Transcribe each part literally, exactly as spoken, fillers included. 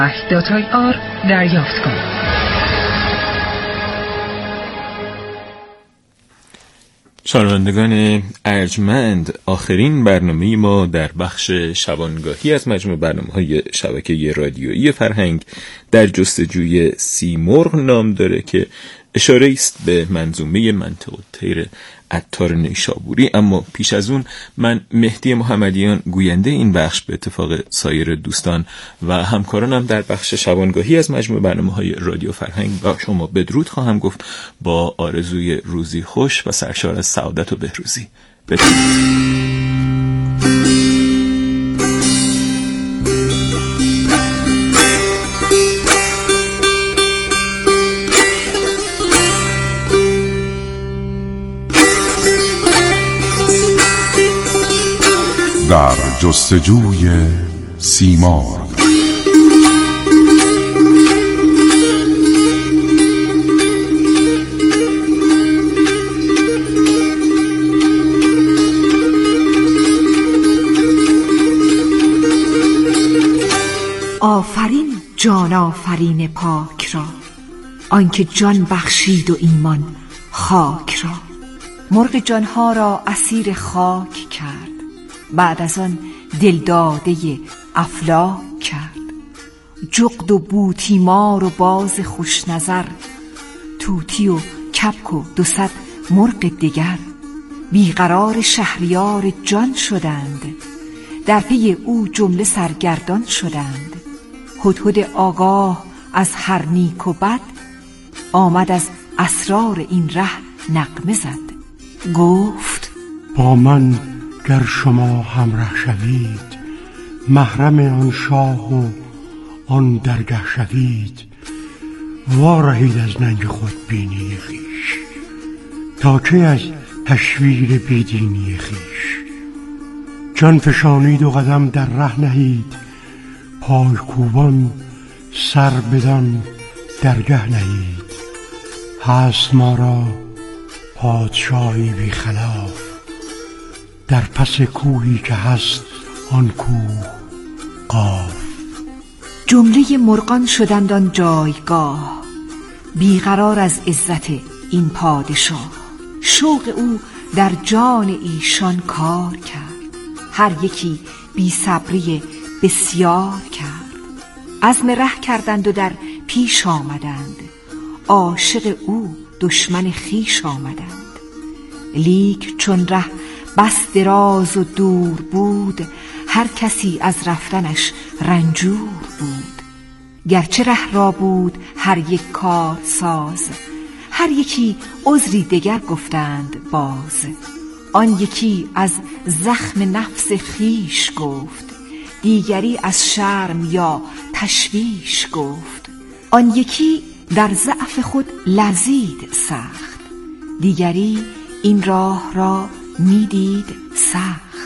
داتای آر دریافت کن. شنوندگان ارجمند، آخرین برنامه ما در بخش شبانگاهی از مجموع برنامه‌های شبکه رادیویی فرهنگ در جستجوی سیمرغ نام داره که اشاره است به منظومه منطق الطیر عطار نیشابوری. اما پیش از اون من مهدی محمدیان گوینده این بخش به اتفاق سایر دوستان و همکارانم در بخش شبانگاهی از مجموع برنامه‌های رادیو فرهنگ با شما بدرود خواهم گفت با آرزوی روزی خوش و سرشار از سعادت و بهروزی. بدرود. در جستجوی سیمرغ. آفرین جان آفرین پاک را، آنکه جان بخشید و ایمان خاک را. مرغ جانها را اسیر خاک کرد، بعد از آن دلداده افلاک کرد. جغد و بوتیمار و باز خوش نظر، توتی و کبک و دو صد مرغ دگر. بیقرار شهریار جان شدند، در پی او جمله سرگردان شدند. هدهد آگاه از هر نیک و بد، آمد از اسرار این ره نغمه زد. گفت با من گر شما همراه شوید، محرم آن شاه و آن درگه شوید. وارهید از ننگ خود بینی خویش، تا که از تشویر بیدینی خویش. جان فشانید و قدم در ره نهید، پای کوبان سر بدان درگه نهید. هست ما را پادشاهی بی خلاف، در پس کوهی که هست آن کوه قاف. جمله مرغان شدند آن جایگاه، بیقرار از عزت این پادشاه. شوق او در جان ایشان کار کرد، هر یکی بی صبری بسیار کرد. عزم ره کردند و در پیش آمدند، عاشق او دشمن خویش آمدند. لیک چون ره بس دراز و دور بود، هر کسی از رفتنش رنجور بود. گرچه ره را بود هر یک کار ساز، هر یکی عذری دگر گفتند باز. آن یکی از زخم نفس خویش گفت، دیگری از شرم یا تشویش گفت. آن یکی در ضعف خود لرزید سخت، دیگری این راه را میدید سخت.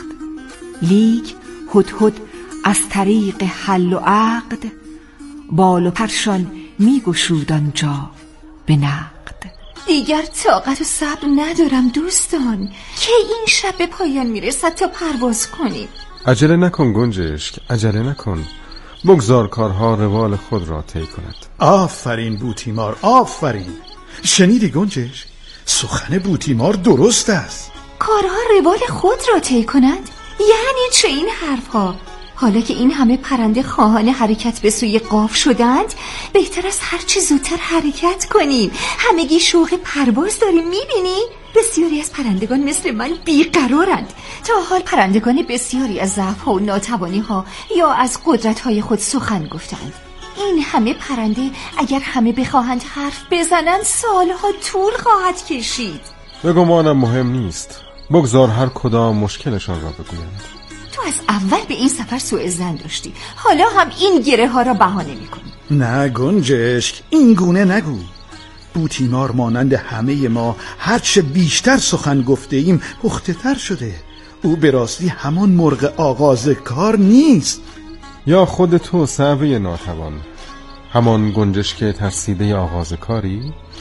لیک هدهد از طریق حل و عقد، بال و پرشان میگشود آنجا به نقد. دیگر طاقت و صبر ندارم دوستان، که این شب به پایان میرسد تا پرواز کنیم. عجله نکن گنجشک، عجله نکن، بگذار کارها روال خود را طی کند. آفرین بوتیمار، آفرین. شنیدی گنجشک؟ سخن بوتیمار درست است. کارها روال خود را طی کنند؟ یعنی چه این حرفها؟ حالا که این همه پرنده خواهان حرکت به سوی قاف شدند، بهتر است هر چه زودتر حرکت کنیم. همگی شوق پرواز داریم. میبینی؟ بسیاری از پرندگان مثل من بیقرارند. تا حال پرندگان بسیاری از ضعف‌ها و ناتوانی‌ها یا از قدرت‌های خود سخن گفتند. این همه پرنده اگر همه بخواهند حرف بزنند، سالها طول خواهد کشید. به گمانم مهم نیست، بگذار هر کدام مشکلشان را بگویند. تو از اول به این سفر سوء ظن داشتی، حالا هم این گره ها را بهانه میکنی. نه گنجشک، این گونه نگو. بوتیمار مانند همه ما هرچه بیشتر سخن گفته ایم پخته تر شده. او به راستی همان مرغ آغاز کار نیست. یا خود تو صعبه ناتوان، همان گنجشک ترسیده آغاز کاری؟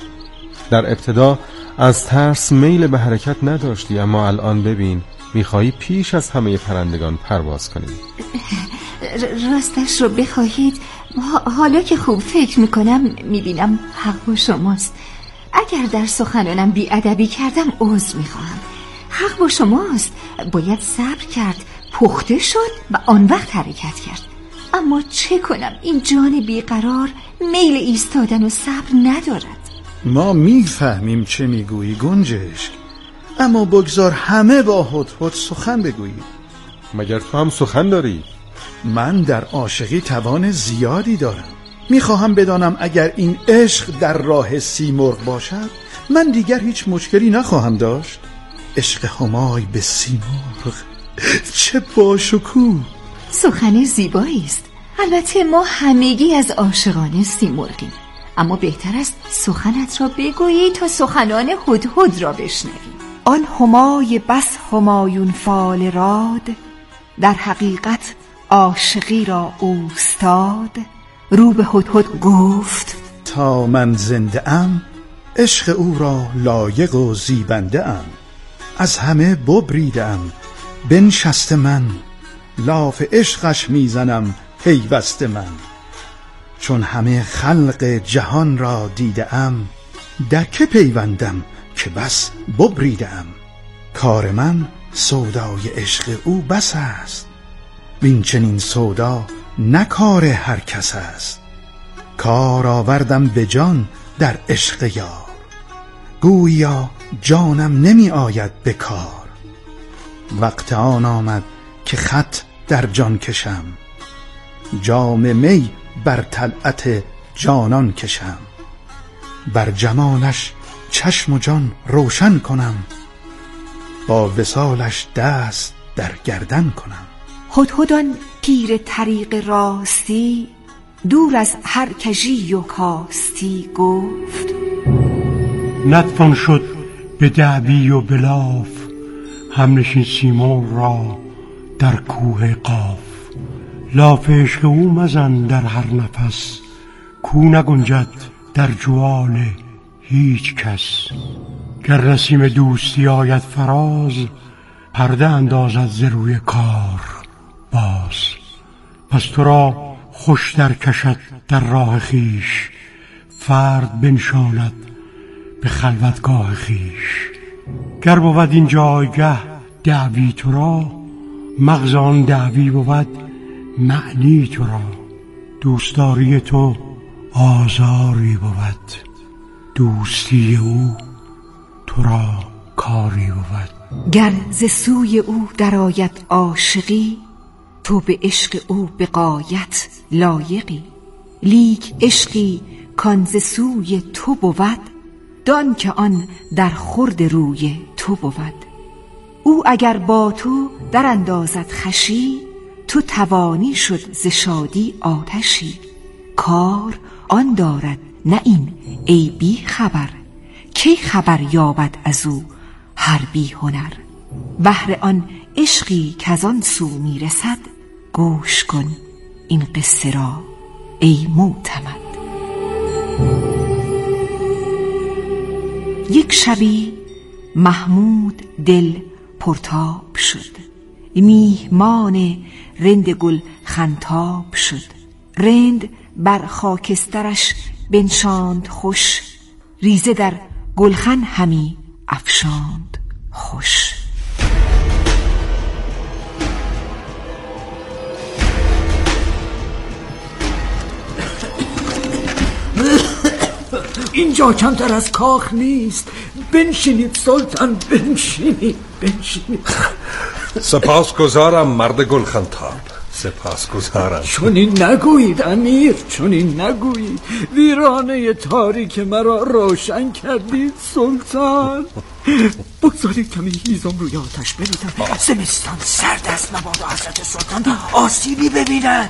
در ابتدا از ترس میل به حرکت نداشتی، اما الان ببین میخوایی پیش از همه پرندگان پرواز کنی. راستش رو بخواهید حالا که خوب فکر میکنم میبینم حق با شماست. اگر در سخنانم بی‌ادبی کردم عذر میخواهم. حق با شماست. باید صبر کرد، پخته شد و آن وقت حرکت کرد. اما چه کنم این جان بیقرار میل ایستادن و صبر ندارد. ما میفهمیم چه میگویی گنجشک، اما بگذار همه با هدهد سخن بگویی. مگر تو هم سخن داری؟ من در عاشقی توان زیادی دارم. میخواهم بدانم اگر این عشق در راه سیمرغ باشد من دیگر هیچ مشکلی نخواهم داشت. عشق همای به سیمرغ چه باشکوه. سخن زیبایی است. البته ما همگی از عاشقان سیمرغیم، اما بهتر است سخنت را بگویی تا سخنان هدهد را بشنویم. آن همای بس همایون فال راد، در حقیقت عاشقی را اوستاد. رو به هدهد گفت تا من زنده ام عشق او را لایق و زیبنده ام. از همه ببریدم بنشست من، لاف عشقش میزنم پیوسته من. چون همه خلق جهان را دیده ام، در که پیوندم که بس ببریده ام. کار من سودای عشق او بس است، وین چنین سودا نه کار هر کس است. کار آوردم به جان در عشق یار، گویا جانم نمی آید به کار. وقت آن آمد که خط در جان کشم، جام می بر طلعت جانان کشم. بر جمالش چشم و جان روشن کنم، با وصالش دست در گردن کنم. هدهد آن پیر طریق راستی، دور از هر کژی و کاستی گفت نتوان شد به دعوی و بلاف، همنشین سیمرغ را در کوه قاف. لاف عشق او مزن در هر نفس، کو نگنجد در جوال هیچ کس. گر نسیم دوستی آید فراز، پرده اندازد ز روی کار باز. پس تو را خوش در کشد در راه خیش، فرد بنشاند به خلوتگاه خیش. گر بود این جایگه دعوی تو را، مغز آن دعوی بود معنی تو را. دوستداری تو آزاری بود، دوستی او تو را کاری بود. گر ز سوی او درآید عاشقی، تو به عشق او به غایت لایقی. لیک عشقی کان ز سوی تو بود، دان که آن در خورد روی تو بود. او اگر با تو در اندازد خوشی، تو توانی شد ز شادی آتشی. کار آن دارد نه این ای بی خبر، کی خبر یابد از او هر بی هنر. بهر آن عشقی که آن سو میرسد، گوش کن این قصه را ای معتمد. یک شبی محمود دل پرتاب شد، میهمان رند گل خنتاب شد. رند بر خاکسترش بنشاند خوش، ریزه در گلخن همی افشاند خوش. اینجا کمتر از کاخ نیست. بنشینید سلطان، بنشینید بنشینید. سپاسگزارم مرد گلخنتاب، سپاسگزارم. چنین نگویید امیر، چنین نگویید. ویرانه تاریک مرا روشن کردید سلطان. بگذارید کمی هیزم روی آتش بریزم. زمستان سرد است، مبادا حضرت سلطان آسیبی ببینند.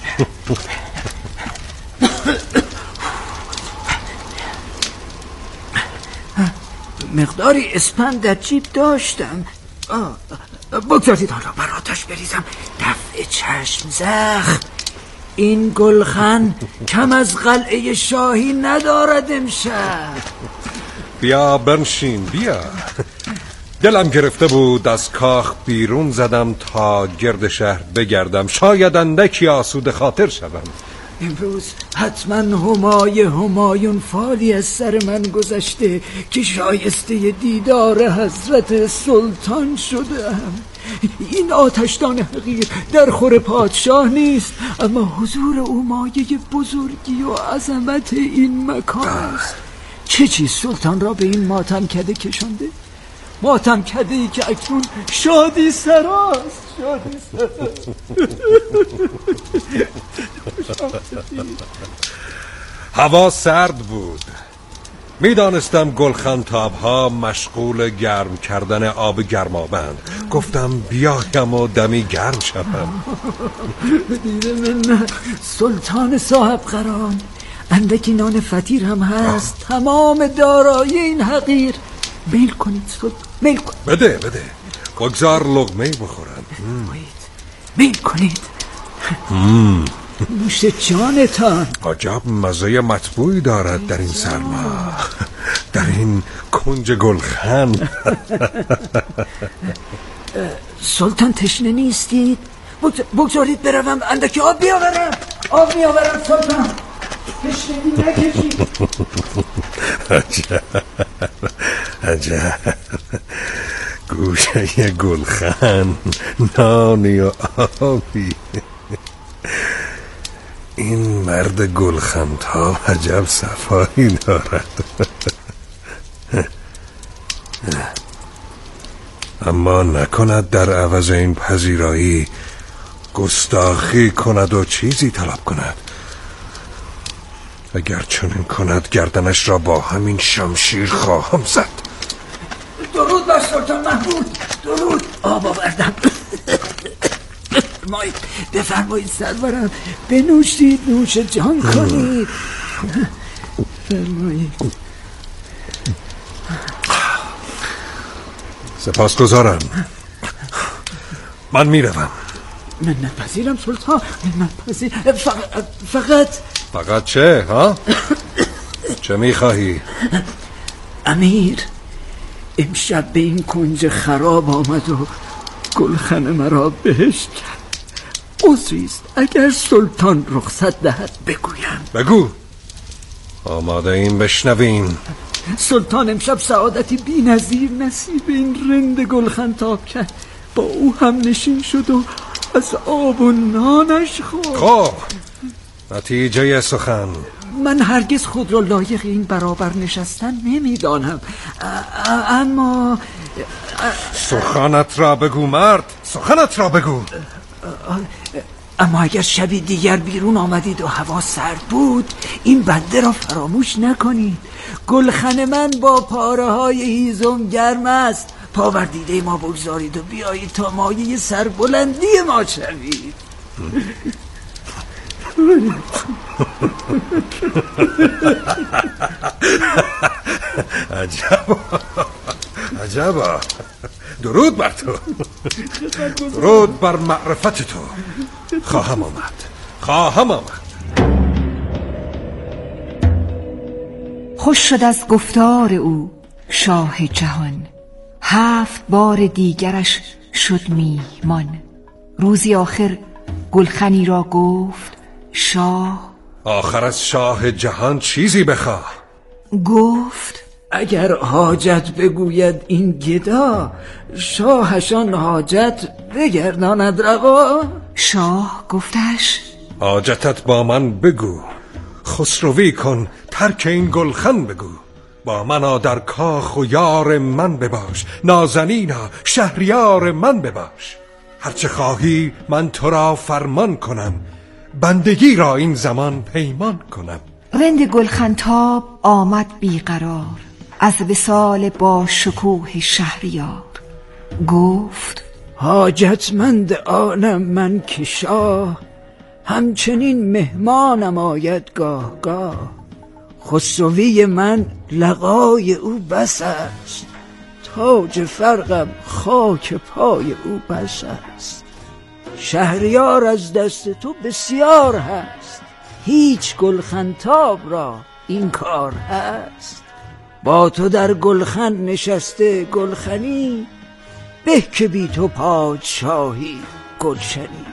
مقداری اسپند در جیب داشتم. بگذارید آن را بر آتش بریزم. دفع چشم زخم. این گلخن کم از قلعه شاهی ندارد امشب. بیا بنشین بیا. دلم گرفته بود از کاخ بیرون زدم تا گرد شهر بگردم، شاید اندکی آسوده خاطر شدم. امروز حتما همای همایون فالی از سر من گذشته که شایسته دیدار حضرت سلطان شدم. این آتشدان حقیر در خور پادشاه نیست، اما حضور او مایه بزرگی و عظمت این مکان است. چه چیز سلطان را به این ماتم کده کشنده؟ ماتم کده ای که اکنون شادی سراست. شادی سراست. هوا سرد بود. میدانستم گلخنتاب ها مشغول گرم کردن آب گرمابند. گفتم بیایم و دمی گرم شدم. دیده من سلطان صاحب قران، اندکی نان فطیر هم هست. آه. تمام دارایی این حقیر. میل کنید سلطان، میل کنید. بده بده بگذار لقمه بخورم. میل کنید. مم. نوش جانتان. عجب مزه مطبوعی دارد در این سرما، در این کنج گلخن. سلطان تشنه نیستید؟ بگذارید بروم اندکی آب بیاورم. آب بیاورم سلطان. تشنگی نکشید. عجب عجب گوشه گلخن، نانی و آبی. این مرد گلخن‌ها عجب صفایی دارد. اما نکند در عوض این پذیرایی گستاخی کند و چیزی طلب کند. اگر چنین کند گردنش را با همین شمشیر خواهم زد. درود بر سلطان محمود. درود. آب آوردم. مایید بفرمایید سرورم، بنوشید، نوش جان کنید. فرمایید. سپاسگزارم. من میروم. من نپذیرم سلطان، من نپذیرم. فقط فقط فقط چه ها؟ چه میخواهی؟ امیر امشب به این کنج خراب آمد و گلخن مرا بهشت کرد. عذریست اگر سلطان رخصت دهد بگویم. بگو. آماده این بشنویم. سلطان امشب سعادتی بی نظیر نصیب این رند گلخنتاب کرد. با او هم نشین شد و از آب و نانش خورد. خب نتیجه سخن. من هرگز خود را لایق این برابر نشستن نمیدانم، اما سخنت را بگو مرد، سخنت را بگو. اما اگر شبی دیگر بیرون آمدید و هوا سرد بود، این بنده را فراموش نکنید. گلخن من با پاره های هیزم گرم است. پاوردیده ما بگذارید و بیایید تا مایه سربلندی ما شوید. عجب عجب. درود بر تو، درود بر معرفت تو. خواهم آمد، خواهم آمد. خوش شد از گفتار او شاه جهان، هفت بار دیگرش شد میهمان. روزی آخر گلخنی را گفت شاه، آخر از شاه جهان چیزی بخواه. گفت اگر حاجت بگوید این گدا، شاهشان حاجت بگرداند روا. شاه گفتش حاجتت با من بگو، خسروی کن ترک این گلخن بگو. با منا در کاخ و یار من بباش، نازنینا شهریار من بباش. هرچه خواهی من تو را فرمان کنم، بندگی را این زمان پیمان کنم. رند گلخنتاب آمد بیقرار، از وصال با شکوه شهریار. گفت حاجتمند عالم من که شاه، همچنین مهمانم آید گاه گاه. خسروی من لقای او بس است، تاج فرقم خاک پای او بس است. شهریار از دست تو بسیار هست، هیچ گلخنتاب را این کار هست. با تو در گلخن نشسته گلخنی، به که بی تو پادشاهی گلشنی.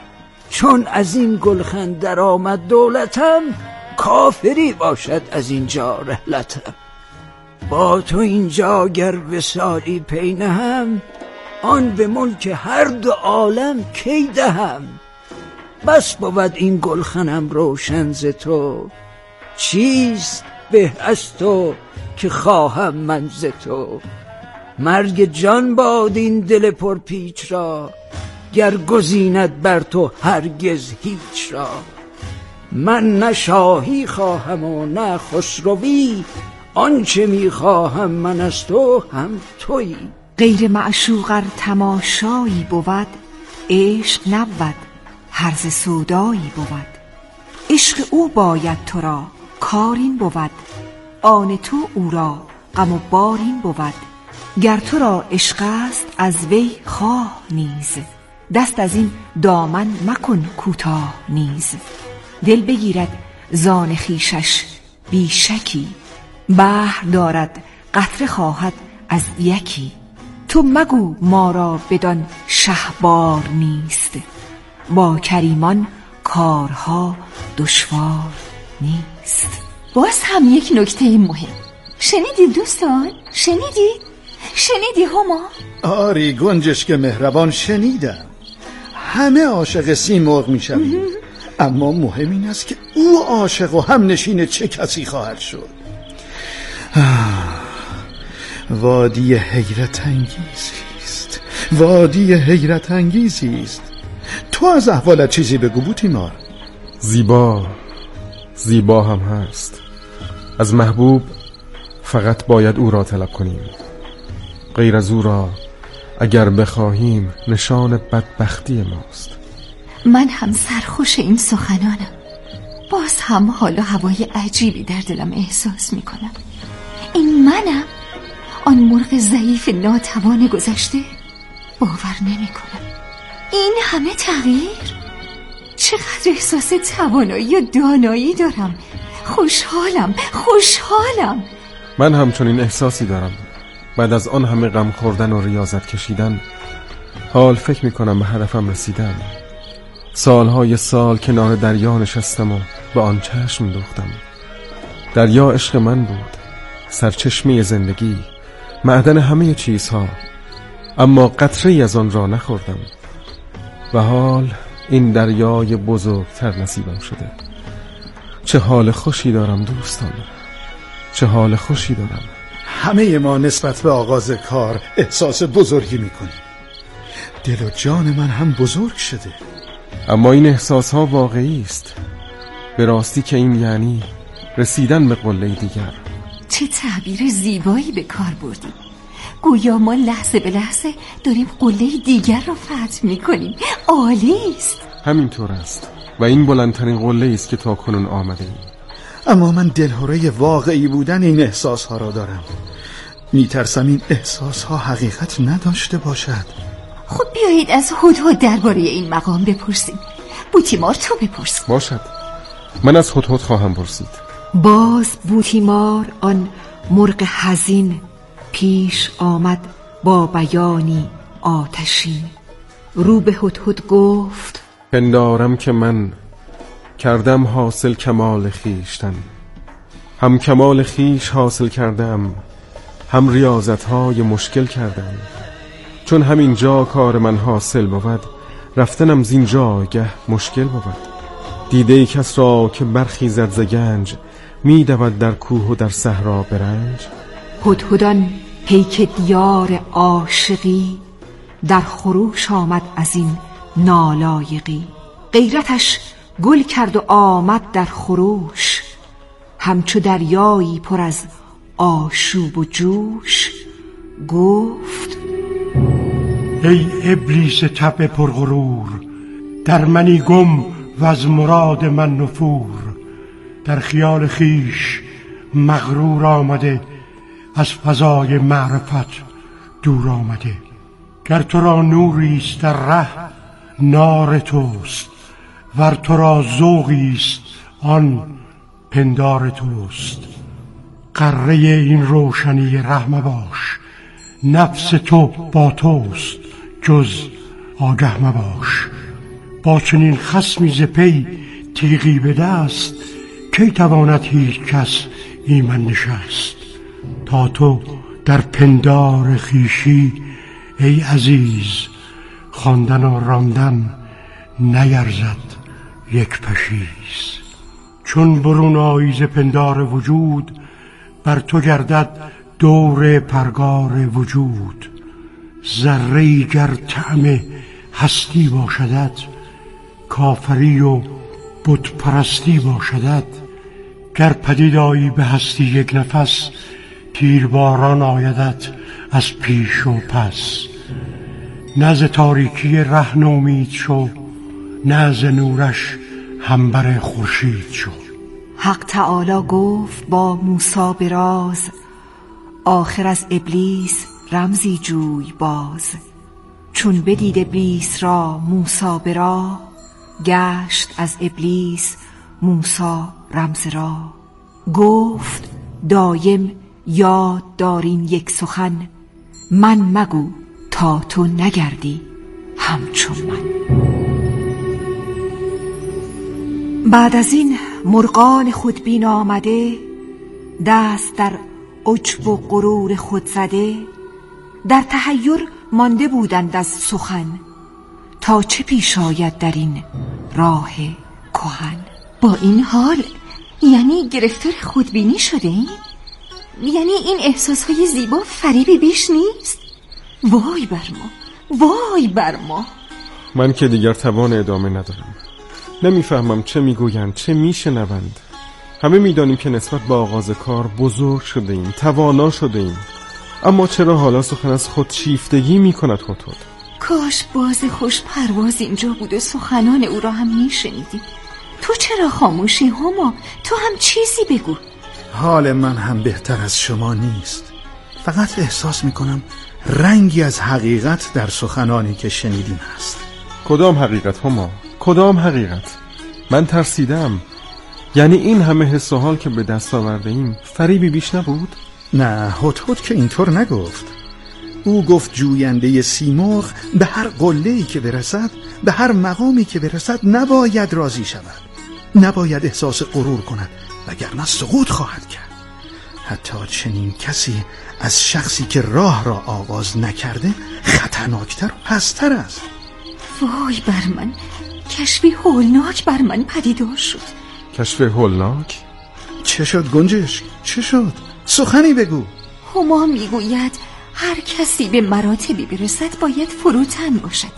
چون از این گلخن در آمد دولتم، کافری باشد از اینجا رحلتم. با تو اینجا گر وصالی پی نهم، آن به ملک هر دو عالم کی دهم. بس بود این گلخنم روشن ز تو، چیست به از تو که خواهم من ز تو. مرگ جان باد این دل پرپیچ را، گر گزیند بر تو هرگز هیچ را. من نه شاهی خواهم و نه خسروی، آنچه میخواهم من از تو هم تویی. غیر معشوق ار تماشایی بود، عشق نبود هرز سودایی بود. عشق او باید تو را کارین بود، آن تو او را غم و بارین بود. گر تو را عشق است از وی خواه نیز، دست از این دامن مکن کوتاه نیز. دل بگیرد زان خویشش بی شکی، بحر دارد قطره خواهد از یکی. تو مگو ما را بدان شهبار نیست، با کریمان کارها دشوار نیست. باز هم یک نکته مهم. شنیدید دوستان؟ شنیدید؟ شنیدی هما؟ آری گنجش که مهربان، شنیدم. همه عاشق سیمرغ میشویم، اما مهم این است که او عاشق و هم نشین چه کسی خواهد شد. وادی حیرت انگیزی است، وادی حیرت انگیزی است. تو از احوالت چیزی بگو بوتیمار. زیبا زیبا هم هست. از محبوب فقط باید او را طلب کنیم، غیر از او را اگر بخواهیم نشان بدبختی ماست. من هم سرخوش این سخنانم. باز هم حال و هوای عجیبی در دلم احساس میکنم. این منم، آن مرغ ضعیف ناتوان گذشته؟ باور نمیکنم. این همه تغییر؟ چقدر احساس توانایی و دانایی دارم. خوشحالم خوشحالم. من همچنین احساسی دارم. بعد از آن همه غم خوردن و ریاضت کشیدن، حال فکر میکنم به هدفم رسیدم. سالهای سال کنار دریا نشستم و به آن چشم دوختم. دریا عشق من بود، سرچشمه زندگی، معدن همه چیزها، اما قطره‌ای از آن را نخوردم. و حال این دریای بزرگتر نصیبم شده. چه حال خوشی دارم دوستان، چه حال خوشی دارم. همه ما نسبت به آغاز کار احساس بزرگی میکنیم. دل و جان من هم بزرگ شده. اما این احساس ها واقعی است. به راستی که این یعنی رسیدن به قله دیگر. چه تعبیر زیبایی به کار بردیم. گویا ما لحظه به لحظه داریم قله دیگر را فتح میکنیم. عالی است. همینطور است و این بلندترین قله است که تا کنون آمده ایم. اما من دلهره واقعی بودن این احساس ها را دارم. میترسم این احساس ها حقیقت نداشته باشد. خب بیایید از هدهد درباره این مقام بپرسیم. بوتیمار تو بپرس. باشد، من از هدهد خواهم پرسید. باز بوتیمار آن مرغ حزین پیش آمد با بیانی آتشین. رو به هدهد گفت: پندارم که من کردم حاصل کمال خیشتن، هم کمال خیش حاصل کردم، هم ریاضتهای مشکل کردم. چون همین جا کار من حاصل بود، رفتنم زین جایگه مشکل بود. دیده ای کس را که برخیزد ز گنج، می دود در کوه و در صحرا برنج. هدهدان پیک دیار عاشقی، در خروش آمد از این نالایقی. غیرتش گل کرد و آمد در خروش، همچو دریایی پر از آشوب و جوش. گفت: ای ابلیس طبع پرغرور، در منی گم و از مراد من نفور. در خیال خیش مغرور آمده، از فضای معرفت دور آمده. گر تو را نوریست در ره، نار توست، ور تو را ذوقیست آن پندار توست. قره این روشنی ره مباش، نفس تو با توست جز آگه مباش. با چنین خصمی ز پی تیغی به دست، کی تواند هیچ کس ایمن نشست. تا تو در پندار خویشی ای عزیز، خواندن و راندن نیرزد یک پشیز. چون برون آیی ز پندار وجود، بر تو گردد دور پرگار وجود. ذره‌ای گر طعم هستی باشدت، کافری و بت پرستی باشدت. گر پدید آیی به هستی یک نفس، تیرباران آیدت از پیش و پس. نه ز تاریکی ره نومید شو، نه ز نورش همبر خورشید شو. حق تعالی گفت با موسی به راز، آخر از ابلیس رمزی جوی باز. چون بدید ابلیس را موسی به راه، گشت از ابلیس موسی رمز را. گفت دایم یاد دارین یک سخن، من مگو تا تو نگردی همچون من. بعد از این مرغان خودبین آمده، دست در عجب و غرور خود زده. در تحیر مانده بودند از سخن، تا چه پیش آید در این راه کهن. با این حال یعنی گرفتار خودبینی شده این؟ یعنی این احساسهای زیبا فریبی بیش نیست؟ وای بر ما، وای بر ما. من که دیگر توان ادامه ندارم. نمیفهمم چه میگویند، چه میشنوند. همه میدانیم که نسبت به آغاز کار بزرگ شده ایم، توانا شده ایم، اما چرا حالا سخن از خود شیفتگی میکند هتد؟ کاش باز خوش پرواز اینجا بود و سخنان او را هم میشنیدیم. تو چرا خاموشی هما؟ تو هم چیزی بگو. حال من هم بهتر از شما نیست. فقط احساس میکنم رنگی از حقیقت در سخنانی که شنیدیم هست. کدام حقیقت هما؟ کدام حقیقت؟ من ترسیدم. یعنی این همه حس و حال که به دست آورده ایم فریبی بیش نبود؟ نه، هدهد که اینطور نگفت. او گفت جوینده سیمرغ به هر قله‌ای که برسد، به هر مقامی که برسد نباید راضی شود، نباید احساس غرور کند، وگرنه سقوط خواهد کرد. حتی چنین کسی از شخصی که راه را آغاز نکرده خطرناکتر و پستر است. وای بر من، کشفی هولناک بر من پدیدار شد. کشف هولناک؟ چه شد گنجشک؟ چه شد؟ سخنی بگو. هما میگوید هر کسی به مراتبی برسد باید فروتن باشد.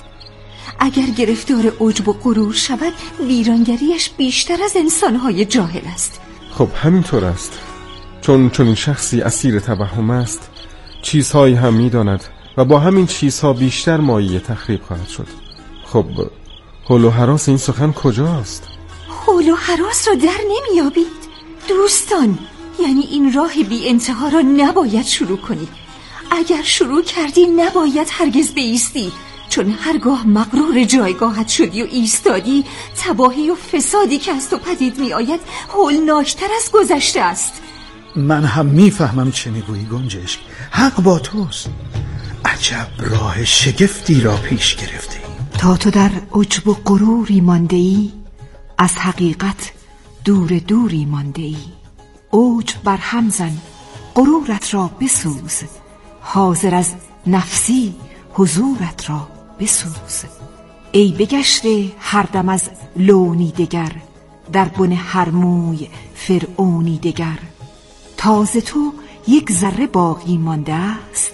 اگر گرفتار عجب و غرور شود ویرانگریش بیشتر از انسانهای جاهل است. خب همینطور است. چون چون این شخصی اسیر توهم است، چیزهایی هم میداند و با همین چیزها بیشتر مایه تخریب خواهد شد. خب حول و هراس این سخن کجاست؟ حول و هراس را در نمیابید دوستان. یعنی این راه بی انتها را نباید شروع کنی. اگر شروع کردی نباید هرگز بایستی، چون هرگاه مغرور جایگاهت شدی و ایستادی، تباهی و فسادی که از تو پدید می آید هولناکتر از گذشته است. من هم میفهمم چه میگویی گنجشک. حق با توست. عجب راه شگفتی را پیش گرفته ای. تا تو در عجب و غروری مانده ای، از حقیقت دور دوری مانده ای. عجب بر هم زن، غرورت را بسوز، حاضر از نفسی حضورت را بسوز. ای بگشته هر دم از لونی دگر، در بن هر موی فرعونی دگر. تازه تو یک ذره باقی مانده است،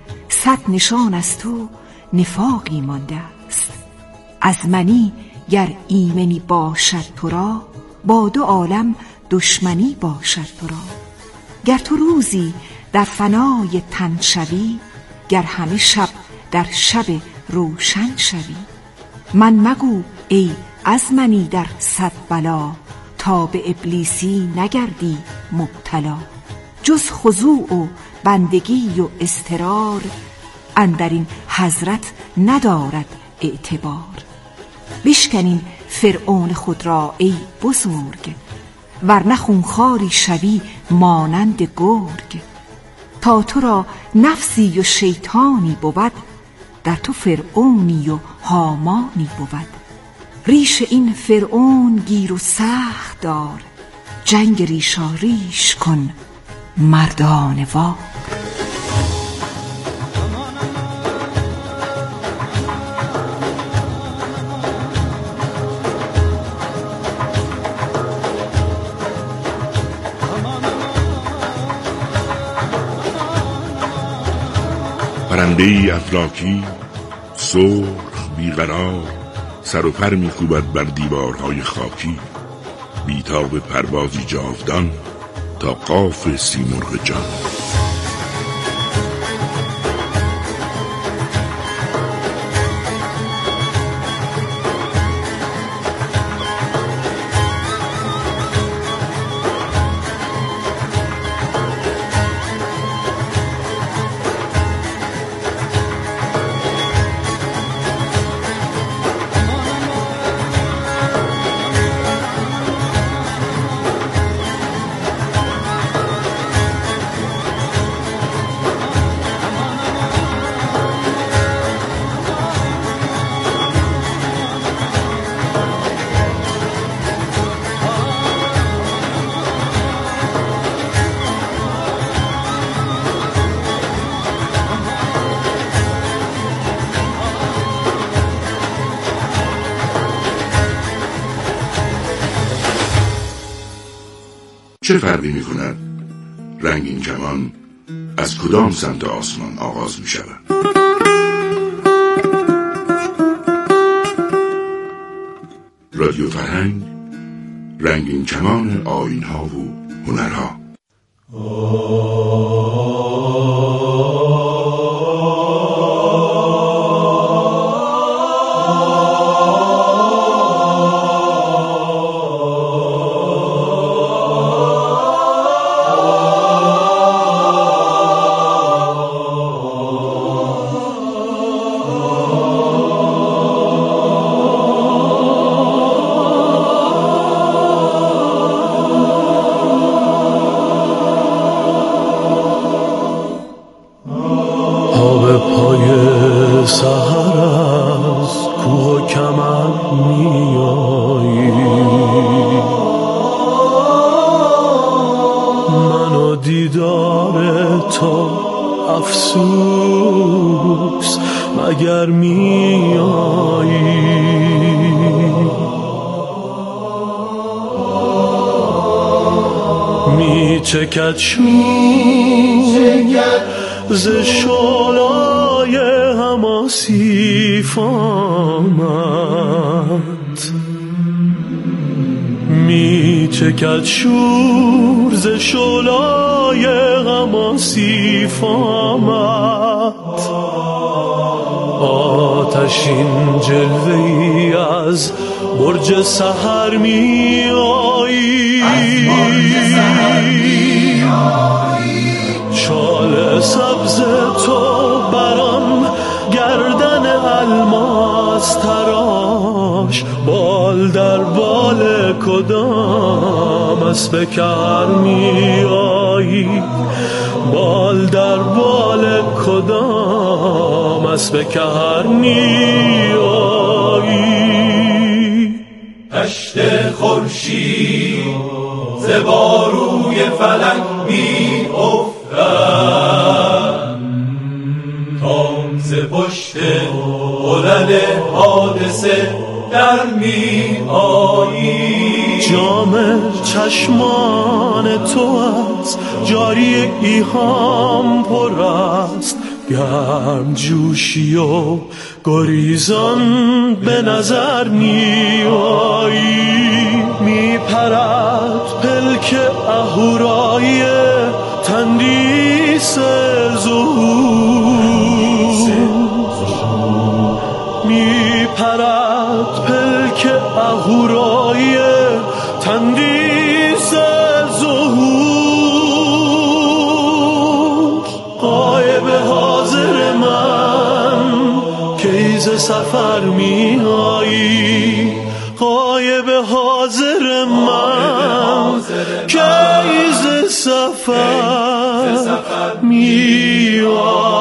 صد نشان از تو نفاقی مانده است. از منی گر ایمنی باشد تو را، با دو عالم دشمنی باشد تو را. گر تو روزی در فنای تن شوی، گر همه شب در شب روشن شوی. من مگو ای از منی در صد بلا، تا به ابلیسی نگردی مبتلا. جز خضوع و بندگی و اضطرار، اندر این حضرت ندارد اعتبار. بشکنین فرعون خود را ای بزرگ، ورنه خونخواری شوی مانند گرگ. تا تو را نفسی و شیطانی بود، در تو فرعونی و هامانی بود. ریش این فرعون گیر و سخت دار، جنگ ریشا ریش کن مردان وار. پرنده‌ای افلاکی سرخ بیقرار سر و پر می‌کوبد بر دیوارهای خاکی، بیتاب پروازی جاودان تا قاف سیمرغ جان. چه فرقی می کند رنگین کمان از کدام سمت آسمان آغاز می شود؟ رادیو فرهنگ، رنگین کمان آیین‌ها و هنرها. سحر از کوه و کمر میایی، من و دیدار تو افسوس مگر میایی. میچکد شور ز شعلای هماسیف آمد، میچکد شور ز شعلای هماسیف آمد. آتشین جلوه‌ای از برج سحر میایی، شال سبز تو بران گردن الماس تراش، بال در بال کدام اسب کر میایی، بال در بال کدام اسب کر میایی. دشت خورشید ز باروی فلک می افتد، تام ز پشت غلل حادثه در می آیی. جام چشمان تو از جاری ایهام پر است، گرم جوشی و گریزان به نظر می آیی. می پرد پلک اهورای تندیس ظهور، می پرد پلک اهورای تندیس ظهور. غایب حاضر من کی ز سفر می آیی، غایب حاضر من کی ز سفر می آیی.